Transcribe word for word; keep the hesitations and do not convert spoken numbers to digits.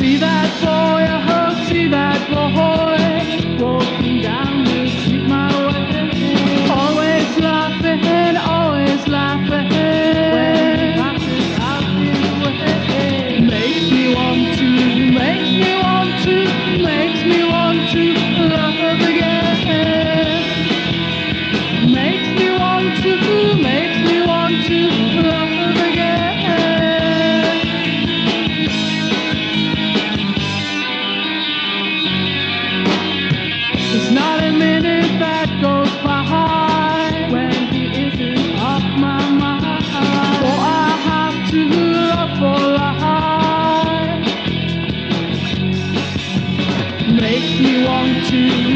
See that boy, oh, see that boy, walking down the street my way. Always laughing, always laughing, when he passes out his way. Makes me want to, makes me want to, makes me want to love again. Makes me want to, makes me want to love again. There's not a minute that goes by when he isn't off my mind. For I have to love for life. Makes me want to